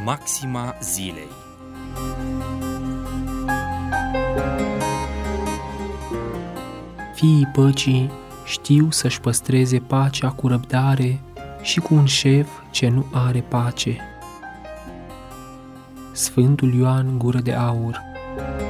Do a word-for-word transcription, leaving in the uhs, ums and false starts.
Maxima zilei. Fiii păcii știu să-și păstreze pacea cu răbdare și cu un șef ce nu are pace. Sfântul Ioan Gură de Aur.